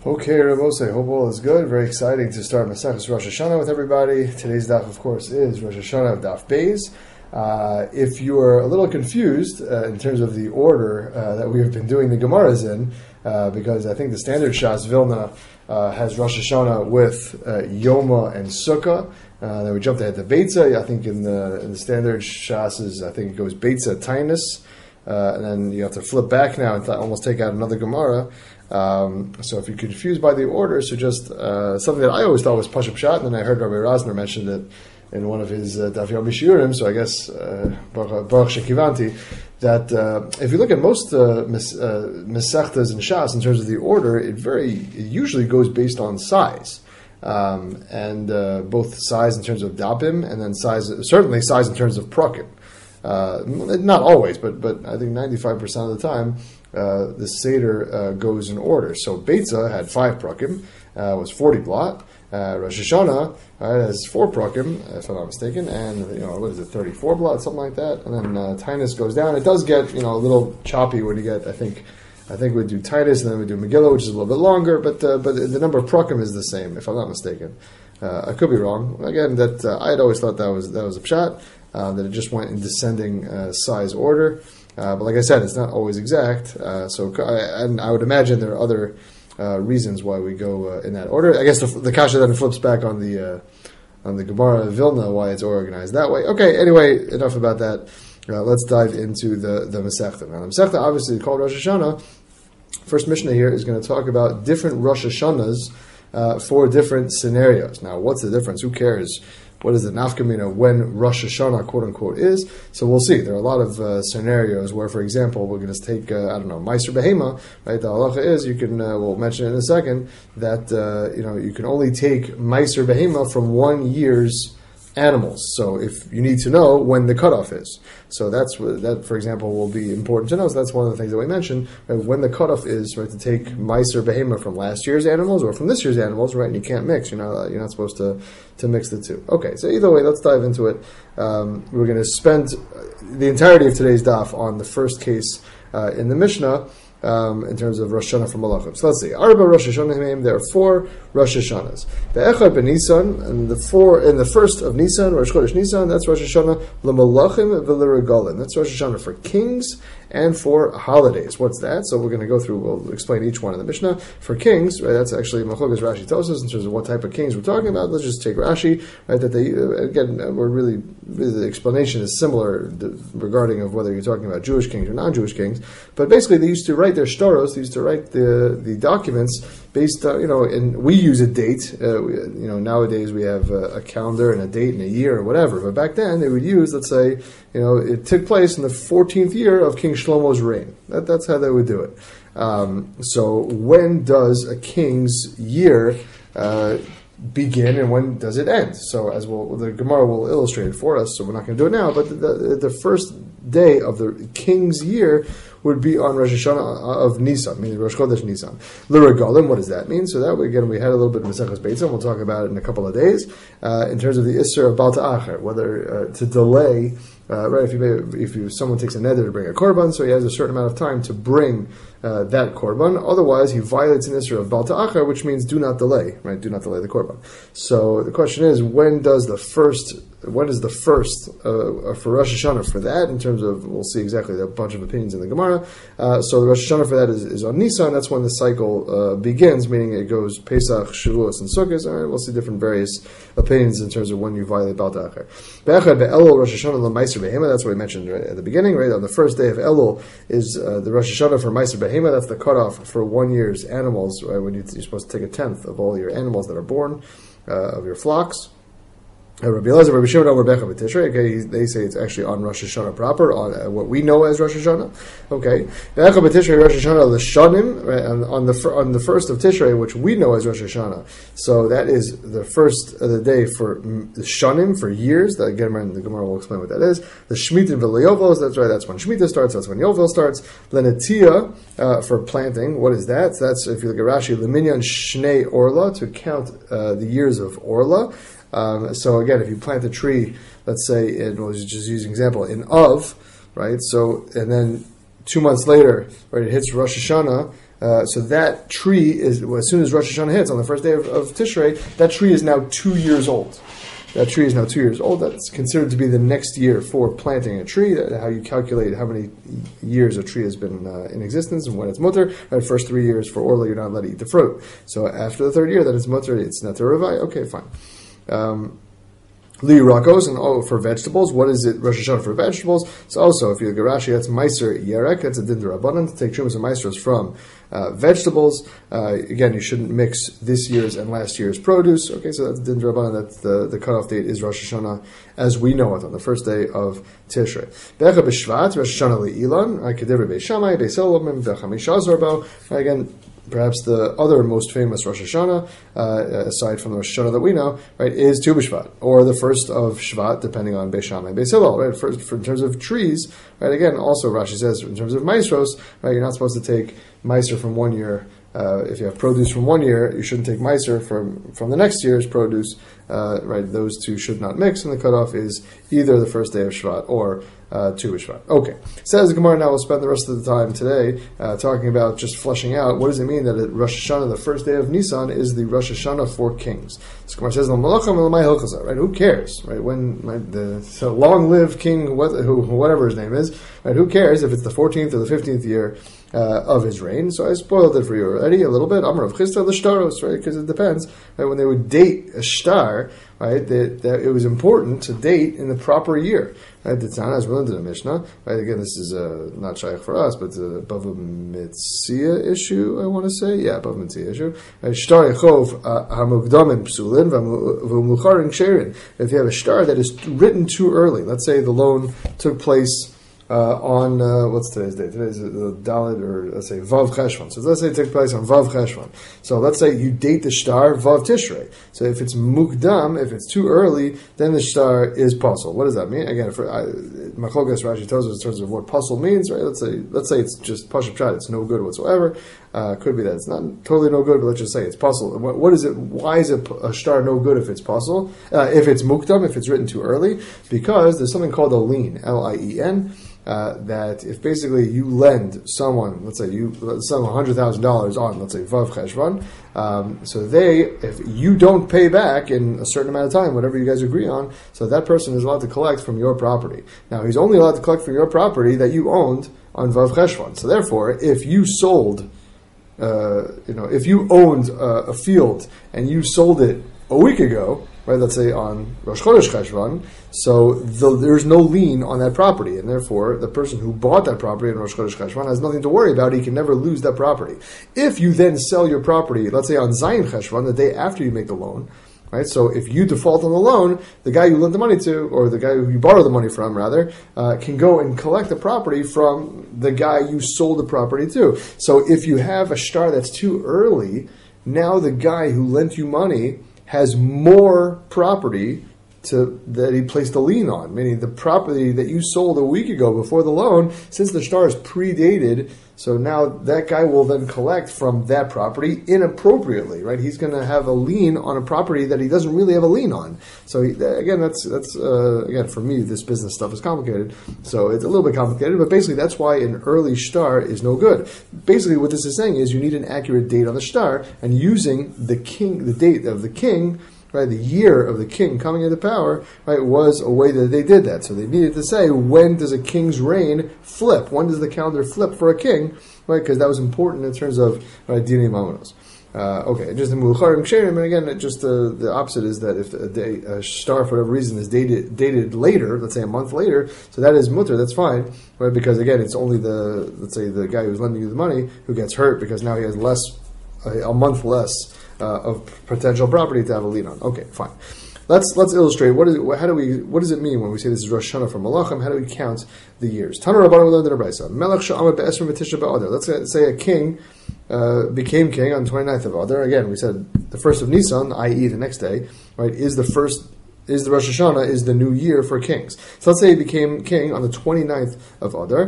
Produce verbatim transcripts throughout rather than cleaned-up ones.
Okay, Rabosai, hope all is good. Very exciting to start Maseches Rosh Hashanah with everybody. Today's daf, of course, is Rosh Hashanah of Daf Beis. Uh, if you are a little confused uh, in terms of the order uh, that we have been doing the Gemaras in, uh, because I think the standard Shas Vilna uh, has Rosh Hashanah with uh, Yoma and Sukkah. Uh, then we jumped ahead to Beitza. I think in the in the standard Shas is, I think it goes Beitza Tainus. Uh, and then you have to flip back now and th- almost take out another Gemara. Um, so if you're confused by the order, so just uh, something that I always thought was Pashup Pshat, and then I heard Rabbi Rosner mention it in one of his uh, Daf Yomi Shiurim, so I guess uh, Baruch Shekivanti, that uh, if you look at most uh, mis- uh, Mesechtas and Shas in terms of the order, it very it usually goes based on size. Um, and uh, both size in terms of Dapim, and then size, certainly size in terms of Prakim. Uh, not always, but but I think ninety-five percent of the time, uh, the Seder uh, goes in order. So Beitza had five prakim, uh, was forty blot. Uh, Rosh Hashanah right, has four prakim, if I'm not mistaken, and you know what is it, thirty-four blot, something like that. And then uh, Tainus goes down. It does get you know a little choppy when you get. I think I think we do Titus and then we do Megillah, which is a little bit longer, but uh, but the number of prakim is the same, if I'm not mistaken. Uh, I could be wrong. Again, that uh, I had always thought that was that was a pshat. Uh, that it just went in descending uh, size order. Uh, but like I said, it's not always exact. Uh, so, I, and I would imagine there are other uh, reasons why we go uh, in that order. I guess the, the kasha then flips back on the uh, on the Gemara of Vilna, why it's organized that way. Okay, anyway, enough about that. Uh, let's dive into the, the Masechta. Now, the Masechta, obviously called Rosh Hashanah. First Mishnah here is going to talk about different Rosh Hashanahs uh, for different scenarios. Now, what's the difference? Who cares? What is the nafkamina when Rosh Hashanah, quote unquote, is? So we'll see. There are a lot of uh, scenarios where, for example, we're going to take, uh, I don't know, Meiser Behema, right? The halacha is, you can, uh, we'll mention it in a second, that, uh, you know, you can only take Meiser Behema from one year's animals. So if you need to know when the cutoff is. So that's that, for example, will be important to know. So that's one of the things that we mentioned, right? When the cutoff is, right, to take Meiser Behema from last year's animals or from this year's animals, right? And you can't mix. You're not you're not supposed to, to mix the two. Okay, so either way, let's dive into it. Um, we're going to spend the entirety of today's daf on the first case uh, in the Mishnah. Um, in terms of Rosh Hashanah for Malachim. So let's see. Arba Rosh Hashanah, there are four Rosh Hashanahs. The Echad ben Nisan, and the four in the first of Nisan, Rosh Chodesh Nisan, that's Rosh Hashanah l'Malachim v'l'Regalim. That's Rosh Hashanah for kings and for holidays. What's that? So we're going to go through. We'll explain each one in the Mishnah. For kings, right? That's actually Machogas Rashi Tosas in terms of what type of kings we're talking about. Let's just take Rashi, right? That they again, we're really, really the explanation is similar regarding of whether you're talking about Jewish kings or non-Jewish kings. But basically, they used to write their shtaros, they used to write the the documents based on, you know, and we use a date. Uh, we, you know, nowadays we have a, a calendar and a date and a year or whatever. But back then they would use, let's say, you know, it took place in the fourteenth year of King Shlomo's reign. That, that's how they would do it. Um, so when does a king's year uh, begin and when does it end? So as we'll, the Gemara will illustrate it for us, so we're not going to do it now, but the, the, the first day of the king's year would be on Rosh Hashanah of Nisan, meaning Rosh Chodesh Nisan. L'Regalim, what does that mean? So that, again, we had a little bit of Maseches Beitza, and we'll talk about it in a couple of days, uh, in terms of the Isser of Bal Ta'acher, whether uh, to delay, uh, right, if you may, if you someone takes a neder to bring a korban, so he has a certain amount of time to bring uh, that korban, otherwise he violates an Isser of Bal Ta'acher, which means do not delay, right, do not delay the korban. So the question is, when does the first When is the first uh, for Rosh Hashanah for that? In terms of, we'll see exactly, there are a bunch of opinions in the Gemara. Uh, so the Rosh Hashanah for that is, is on Nisan. That's when the cycle uh, begins, meaning it goes Pesach, Shavuos, and Sukkot. All right, we'll see different various opinions in terms of when you violate Bal Ta'acher. Be'echad be'elul Rosh Hashanah l'Meiser Behema. That's what we mentioned right at the beginning. Right on the first day of Elul is uh, the Rosh Hashanah for Meiser Behema. That's the cutoff for one year's animals. Right, when you, you're supposed to take a tenth of all your animals that are born uh, of your flocks. Uh, Rabbi Elazar, Rabbi Shimon, Rabbi Becha b'Tishrei. Okay, they say it's actually on Rosh Hashanah proper, on uh, what we know as Rosh Hashanah. Okay, Becha b'Tishrei Rosh Hashanah l'Shanim, right, on, on the on the first of Tishrei, which we know as Rosh Hashanah. So that is the first of the day for the Shanim, for years. That again, the Gemara will explain what that is. The Shmitin v'Yovos. That's right. That's when Shemitah starts. That's when Yovel starts. Lenetia uh, for planting. What is that? So that's, if you look at Rashi, Leminyan Shnei Orla, to count uh, the years of Orla. Um, so again, if you plant a tree, let's say, in, we'll just use an example, in Av, right? So, and then two months later, right, it hits Rosh Hashanah, Uh, so that tree is, as soon as Rosh Hashanah hits on the first day of, of Tishrei, that tree is now two years old. That tree is now two years old. That's considered to be the next year for planting a tree. That, how you calculate how many years a tree has been uh, in existence and when it's mutter. Right, first three years for Orla, you're not allowed to eat the fruit. So after the third year, that it's mutter, it's not a revai. Okay, fine. Um, Li rakos, and oh, for vegetables, what is it? Rosh Hashanah for vegetables. So also, if you look at Rashi, that's meiser yerek. That's a din d'rabbanan to take trumas and meisros from uh, vegetables. Uh, again, you shouldn't mix this year's and last year's produce. Okay, so that's din d'rabbanan. That the the cutoff date is Rosh Hashanah as we know it on the first day of Tishrei. Be'echa b'shvat Rosh Hashanah li'ilan. Kedivri beis Shammai beis Elohim v'chamisha zorbo. Again, perhaps the other most famous Rosh Hashanah, uh, aside from the Rosh Hashanah that we know, right, is Tu B'Shvat, or the first of Shvat, depending on Beis Shammai and Beis Hillel, right? First, for, in terms of trees, right, again, also Rashi says, in terms of maestros, right, you're not supposed to take meiser from one year. Uh, if you have produce from one year, you shouldn't take meiser from, from the next year's produce, uh, right? Those two should not mix, and the cutoff is either the first day of Shvat or uh, Tu B'Shvat. Okay. Says Gemara. Now we'll spend the rest of the time today uh, talking about just fleshing out what does it mean that at Rosh Hashanah, the first day of Nisan, is the Rosh Hashanah for kings. So Gemara says, right? Who cares, right? When right, the so long live king, what, who, whatever his name is, right? Who cares if it's the fourteenth or the fifteenth year Uh, of his reign? So I spoiled it for you already a little bit. Amar of Chisda l'shtaros, right? Because it depends. Right? When they would date a shtar, right, that, that it was important to date in the proper year. Right? The Tana is willing to the Mishnah. Right? Again, this is uh, not shaykh for us, but the Bava Metzia issue. I want to say, yeah, Bava Metzia issue. Shtar yechov hamukdamin psulin v'mucharin ksherin. If you have a shtar that is written too early, let's say the loan took place Uh, on, uh, what's today's date? Today's the Dalit, or let's say Vav Cheshvan. So let's say it took place on Vav Cheshvan. So let's say you date the shtar Vav Tishrei. So if it's Mukdam, if it's too early, then the shtar is puzzle. What does that mean? Again, for Machogas Rashi tells us in terms of what puzzle means, right? Let's say let's say it's just Pashup Pshat, it's no good whatsoever. Uh, could be that it's not totally no good, but let's just say it's puzzle. What, what is it? Why is it a shtar no good if it's puzzle? Uh, if it's Mukdam, if it's written too early? Because there's something called a lien, L I E N. Uh, that if basically you lend someone, let's say you sell one hundred thousand dollars on, let's say, Vav Cheshvan, um, so they, if you don't pay back in a certain amount of time, whatever you guys agree on, so that person is allowed to collect from your property. Now, he's only allowed to collect from your property that you owned on Vav Cheshvan. So therefore, if you sold, uh, you know, if you owned uh, a field and you sold it a week ago, right, let's say on Rosh Chodesh Cheshvan, so the, there's no lien on that property, and therefore the person who bought that property in Rosh Chodesh Cheshvan has nothing to worry about. He can never lose that property. If you then sell your property, let's say on Zayin Cheshvan, the day after you make the loan, right? So if you default on the loan, the guy you lent the money to, or the guy who you borrowed the money from, rather, uh, can go and collect the property from the guy you sold the property to. So if you have a shtar that's too early, now the guy who lent you money has more property to that he placed a lien on, meaning the property that you sold a week ago before the loan, since the shtar is predated, so now that guy will then collect from that property inappropriately, right? He's going to have a lien on a property that he doesn't really have a lien on. So he, again, that's that's uh, again for me, this business stuff is complicated, so it's a little bit complicated. But basically, that's why an early shtar is no good. Basically, what this is saying is you need an accurate date on the shtar, and using the king, the date of the king. Right, the year of the king coming into power, right, was a way that they did that. So they needed to say, when does a king's reign flip? When does the calendar flip for a king? Right, because that was important in terms of right, Dinei Mamonos. Uh, okay, just the Mulucharim Ksherim, and again, it just uh, the opposite is that if a, day, a star, for whatever reason, is dated dated later, let's say a month later, so that is mutter, that's fine, right? Because again, it's only the, let's say, the guy who's lending you the money who gets hurt because now he has less, a, a month less Uh, of potential property to have a lien on. Okay, fine. Let's let's illustrate what is how do we what does it mean when we say this is Rosh Hashanah for Malachim? How do we count the years? Tanu Rabbanan learned in a brayso. Melech she'amad be'esrim v'tisha ba'adar. Let's say a king uh, became king on the twenty-ninth of Adar. Again, we said the first of Nisan, that is, the next day, right, is the first. Is the Rosh Hashanah is the new year for kings. So let's say he became king on the twenty-ninth of Adar.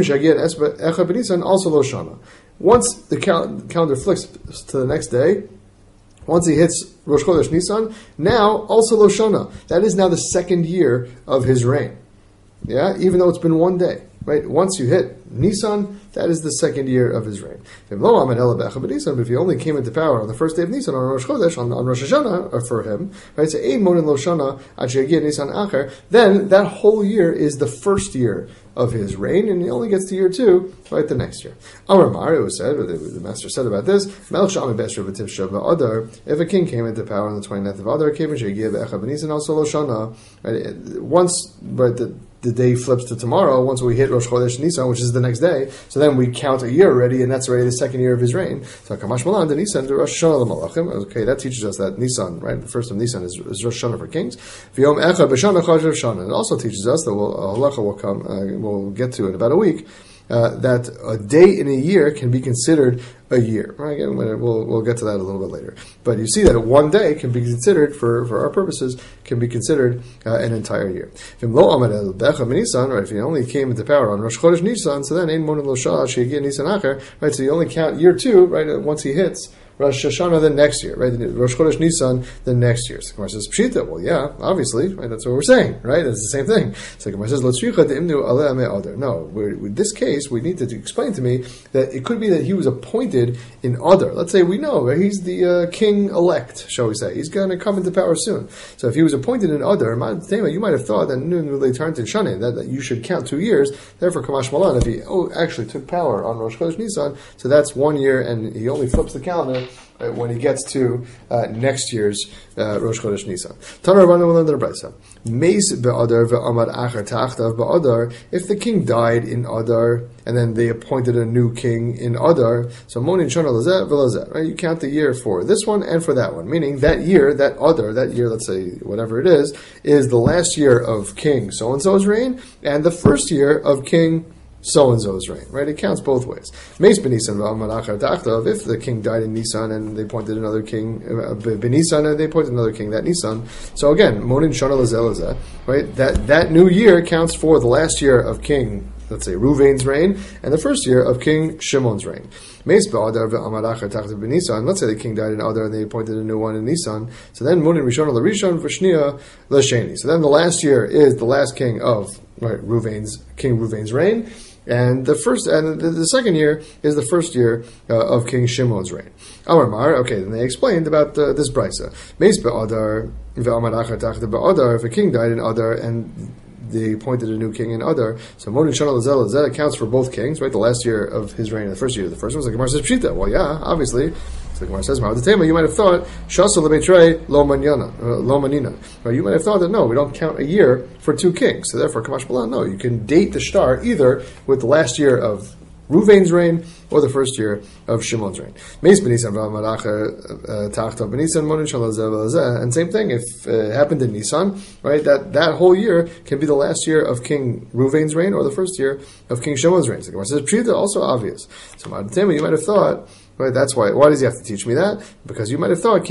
Also Loshana. Once the cal- calendar flicks to the next day. Once he hits Rosh Chodesh Nisan, now also Loshana. That is now the second year of his reign. Yeah, even though it's been one day. Right? Once you hit Nisan, that is the second year of his reign. But if he only came into power on the first day of Nisan, on Rosh Chodesh, on, on Rosh Hashanah, for him, right? So Ein Monin Lo Shana Ad Sheyagia Nisan Acher. Then that whole year is the first year of his reign, and he only gets to year two, right, the next year. Amar Mar, it was said, or the, the master said about this, if a king came into power on the twenty-ninth of Adar, came in also Lo Shana, right? Once, right, the the day flips to tomorrow, once we hit Rosh Chodesh Nisan, which is the next day, so then we count a year already, and that's already the second year of his reign. So Kamash Malan, the Nisan, the Rosh Hashanah Malachim. Okay, that teaches us that Nisan, right, the first of Nisan is, is Rosh Hashanah for kings. V'yom Echad B'Shana Chadav Shana. It also teaches us that we'll, uh, halacha will come, uh, we'll get to in about a week, uh, that a day in a year can be considered a year. Right? Again, we'll we'll get to that a little bit later. But you see that one day can be considered, for, for our purposes, can be considered uh, an entire year. If he only came into power on Rosh Chodesh Nisan, so then Ein Monin Lo Shana Ad Sheyagia Nisan Acher, right? So you only count year two, right? Once he hits Rosh Hashanah the next year, right? Rosh Chodesh Nisan the next year. So Gemara says, Pshita, well, yeah, obviously, right? That's what we're saying, right? It's the same thing. So Gemara says, L'tzricha de'imnu aleh me adar. No, in this case, we need to explain to me that it could be that he was appointed in Adar. Let's say we know, right? He's the uh, king-elect, shall we say. He's going to come into power soon. So if he was appointed in Adar, you might have thought that that, that you should count two years. Therefore, Kamash Malan, if he oh, actually took power on Rosh Chodesh Nisan, so that's one year, and he only flips the calendar Uh, when he gets to uh, next year's uh, Rosh Chodesh Nisan. Tanar Rabbanan will learn the Brisa. Meis be'adar ve'amad acher ta'achtav be'adar. If the king died in Adar, and then they appointed a new king in Adar, so monin shana lazet ve'lazet, right? You count the year for this one and for that one. Meaning that year, that Adar, that year, let's say whatever it is, is the last year of King so-and-so's reign, and the first year of King so-and-so's reign, right? It counts both ways. Meis b'Nisan v'amad acher ta'achtav. If the king died in Nisan and they appointed another king, uh, b'Nisan and they appointed another king that Nisan. So again, monin shana lazeh lazeh, right? That that new year counts for the last year of King, let's say Ruvain's reign, and the first year of King Shimon's reign. Meis b'Adar v'amad acher ta'achtav b'Nisan. Let's say the king died in Adar and they appointed a new one in Nisan. So then monin rishon l'rishon v'shnia l'sheni. So then the last year is the last king of right Ruvain's King Ruvain's reign. And the first, and the, the second year is the first year uh, of King Shimon's reign. Amar Mar, okay, then they explained about uh, this brisa. Meis be'adar ve'amad acher ta'achtav be'adar. If a king died in Adar and they appointed a new king in Adar, so monin shana lazeh lazeh accounts for both kings, right? The last year of his reign, and the first year of the first one. So Gemara says Pshita. Well, yeah, obviously. So the Gemara says, you might have thought, Shasa lebetrei lo manina, lo manina. You might have thought that no, we don't count a year for two kings. So therefore, Kamash Malan, no, you can date the shtar either with the last year of Ruvain's reign or the first year of Shimon's reign. And same thing, if it happened in Nisan, right, that, that whole year can be the last year of King Ruvain's reign or the first year of King Shimon's reign. So the Gemara says, Pshita, also obvious. So you might have thought, right, that's why. Why does he have to teach me that? Because you might have thought,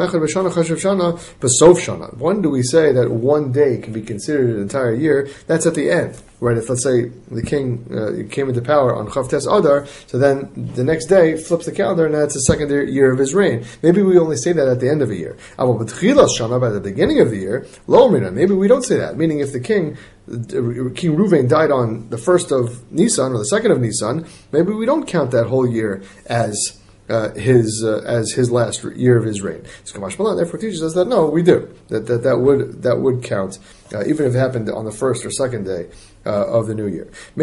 when do we say that one day can be considered an entire year? That's at the end, right? If let's say the king uh, came into power on Chavtes Adar, so then the next day flips the calendar, and that's the second year of his reign. Maybe we only say that at the end of a year. By the beginning of the year, maybe we don't say that. Meaning, if the king King Ruvain died on the first of Nisan or the second of Nisan, maybe we don't count that whole year as uh, his uh, as his last year of his reign. So Kamash Malan therefore teaches us that no, we do that that, that would that would count uh, even if it happened on the first or second day uh, of the new year.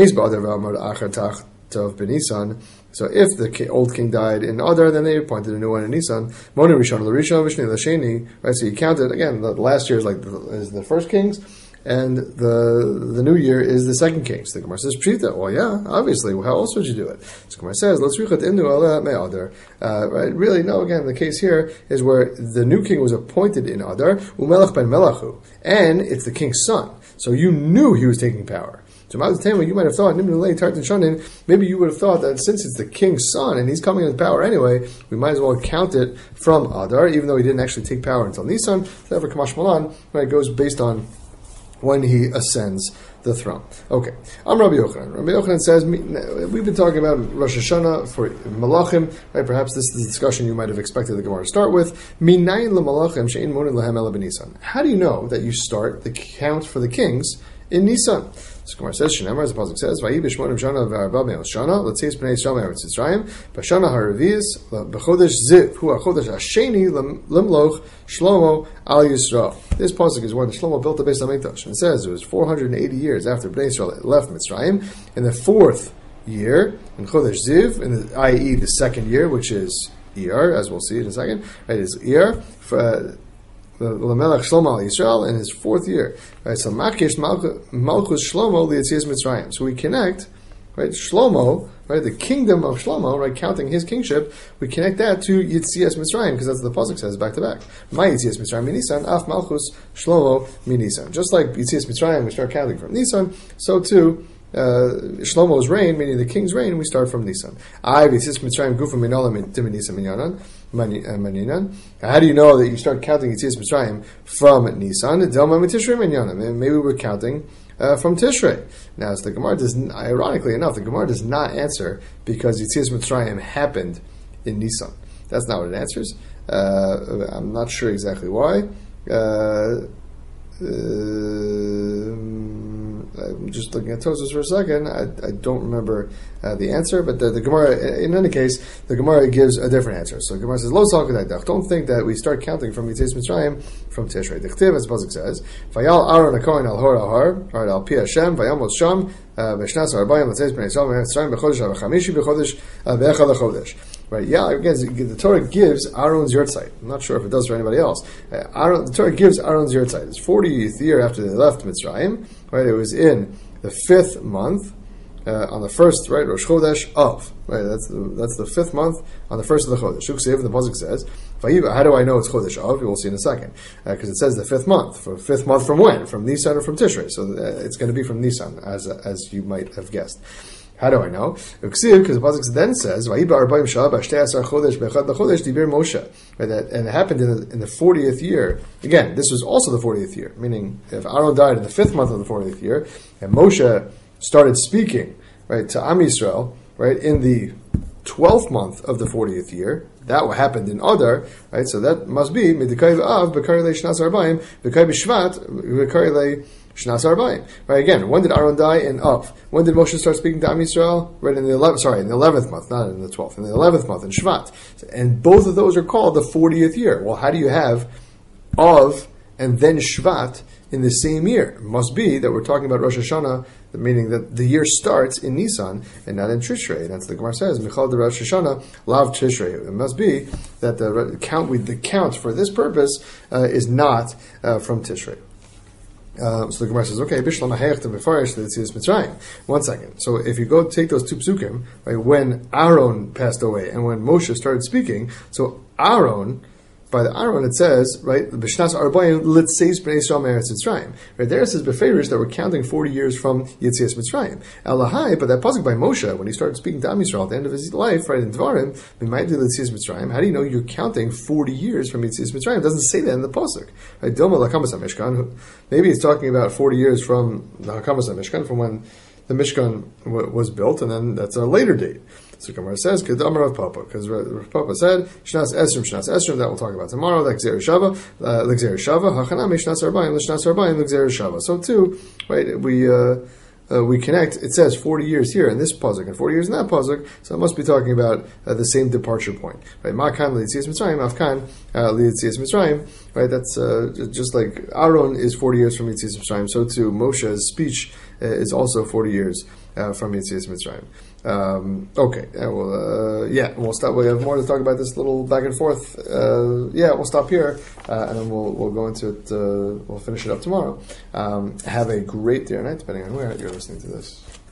So if the old king died in Adar, then they appointed a new one in Nisan. Right? So you counted again. The last year is like the, is the first king's. And the the new year is the second king. So the Gemara says, Pshita. Well, yeah, obviously. How else would you do it? So the Gemara says, Let's rechat indu ala me'adar. Right? Really, no, again, the case here is where the new king was appointed in Adar, umelech ben melachu. And it's the king's son. So you knew he was taking power. So you might have thought, maybe you would have thought that since it's the king's son and he's coming into power anyway, we might as well count it from Adar, even though he didn't actually take power until Nisan. Therefore, Kamash Malan, right, goes based on when he ascends the throne. Okay. I'm Rabbi Yochanan. Rabbi Yochanan says, we've been talking about Rosh Hashanah for Malachim, right? Perhaps this is the discussion you might have expected the Gemara to start with. How do you know that you start the count for the kings in Nisan. So Gemara says, Shenemar, as the pasuk says, Vayi b'shmonim shana v'arba me'os shana, l'tzeis b'nei Yisrael me'eretz Yisrael, b'shana ha'reviz, b'chodesh ziv, hu ha'chodesh ha'sheni, limloch Shlomo al Yisrael. This pasuk is when Shlomo built the Beis HaMikdash. And it says it was four hundred eighty years after Bnei Yisrael left Mitzrayim, in the fourth year, in Chodesh Ziv, in the, that is the second year, which is Iyar, as we'll see in a second, right, is Iyar, for, uh, L'melech Shlomo al Yisrael in his fourth year. Right, so Makish Malchus Shlomo li'Yetzias Mitzrayim. So we connect, right, Shlomo, right, the kingdom of Shlomo, right, counting his kingship, we connect that to Yetzias Mitzrayim, because that's what the pasuk says back to back. My Yetzias Mitzrayim min Nisan, af Malchus Shlomo min Nisan. Just like Yetzias Mitzrayim, we start counting from Nisan, so too Uh, Shlomo's reign, meaning the king's reign, we start from Nisan. How do you know that you start counting Yetzias Mitzrayim from Nisan? Maybe we're counting uh, from Tishrei. Now, so the Gemara does, ironically enough, the Gemara does not answer because Yetzias Mitzrayim happened in Nisan. That's not what it answers. Uh, I'm not sure exactly why. Uh, uh, I'm just looking at Tosfos for a second. I, I don't remember uh, the answer, but the, the Gemara, in any case, the Gemara gives a different answer. So the Gemara says, "Lo salkadaydach." Don't think that we start counting from Yetzias Mitzrayim from Tishrei. The Chtiv, as the pasuk says, "Vayal Aaron hakohen al hor al har, or al pi Hashem, vayamos sham b'shnas arbayim l'tzeis b'nei Yisrael b'Mitzrayim b'chodesh ha'chamishi b'chodesh b'echad ha'chodesh." Right? Yeah, again, the Torah gives Aaron's yurtzeit. I'm not sure if it does for anybody else. Uh, Aaron, the Torah gives Aaron's yurtzeit. It's fortieth year after they left Mitzrayim. Right? It was in the fifth month, uh, on the first, right, Rosh Chodesh of. Right? That's the that's the fifth month on the first of the Chodesh. Shuksev, the pasuk says, how do I know it's Chodesh of? We'll see in a second. Because uh, it says the fifth month. For fifth month from when? From Nisan or from Tishrei. So uh, it's going to be from Nisan, as uh, as you might have guessed. How do I know? Because the pasuk then says, right, that, and it happened in the, in the fortieth year. Again, this was also the fortieth year, meaning if Aaron died in the fifth month of the fortieth year, and Moshe started speaking, right, to Am Yisrael, right, in the twelfth month of the fortieth year, that happened in Adar, right, so that must be, Midikay Av, Bekari Le Shnas Arbaim, Bekay B'Shvat, Bekari Le Shnas Arbaim. Right, again, when did Aaron die? In Av. When did Moshe start speaking to Am Yisrael? Right, in the eleventh, sorry, in the eleventh month, not in the twelfth, in the eleventh month, in Shvat. And both of those are called the fortieth year. Well, how do you have Av and then Shvat in the same year? It must be that we're talking about Rosh Hashanah, meaning that the year starts in Nisan and not in Tishrei. And that's the Gemara says, Michal de Rosh Hashanah, Lav Tishrei. It must be that the count, the count for this purpose uh, is not uh, from Tishrei. Uh, so the Gemara says, okay, Bishlam Ha'ech to Befarish L'Yetzias Mitzrayim. One second. So if you go take those two psukim, right, when Aaron passed away and when Moshe started speaking, so Aaron, by the Aaron it says, right, B'shnas Arbayim L'Tzeis B'nei Yisrael Me'eretz Mitzrayim. Right there it says Befarish that we're counting forty years from Yetzias Mitzrayim. Elahai, but that pasuk by Moshe when he started speaking to Am Yisrael at the end of his life, right in Dvarim, B'maydi L'Yetzias Mitzrayim. How do you know you're counting forty years from Yetzias Mitzrayim? It doesn't say that in the pasuk. Right, Dilma Lakamas HaMishkan. Maybe it's talking about forty years from the Hakamas HaMishkan, from when the Mishkan w- was built, and then that's a later date. So Gemara says, "Kedamar Rav Papa," because Rav Papa said, "Shnas Esrim, Shnas Esrim." That we'll talk about tomorrow. L'Gzer Shava, L'Gzer Shava, Hachanami Shnas Arbaim, L'Shnas Arbaim, L'Gzer Shava. So too, right? We uh, uh, we connect. It says forty years here in this pasuk and forty years in that pasuk. So it must be talking about uh, the same departure point, right? Ma'kan L'Yetzias Mitzrayim, Afkan L'Yetzias Mitzrayim. Right? That's uh, just like Aaron is forty years from Yetzias Mitzrayim. So too, Moshe's speech uh, is also forty years uh, from Yetzias Mitzrayim. Um, okay, yeah, well, uh, yeah, we'll stop. We have more to talk about this little back and forth. Uh, yeah, we'll stop here, uh, and then we'll we'll go into it. Uh, we'll finish it up tomorrow. Um, have a great day or night, depending on where you're listening to this.